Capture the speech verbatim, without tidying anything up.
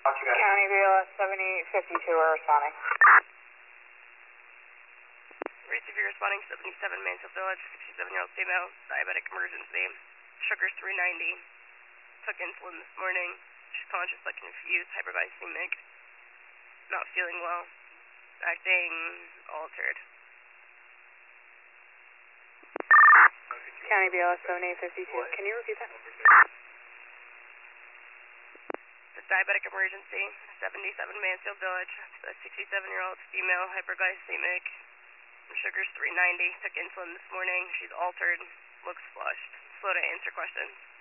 County B L S seventy-eight fifty-two are responding. Receive you responding seventy-seven Mansfield Village, sixty-seven-year-old female, diabetic emergency, sugar's three ninety, took insulin this morning, she's conscious but confused, hyperglycemic, not feeling well, acting altered. County B L S seventy-eight fifty-two, can you repeat that? The diabetic emergency, seventy-seven Mansfield Village, a sixty-seven-year-old female, hyperglycemic, sugar's three ninety, took insulin this morning, she's altered, looks flushed. Slow to answer questions.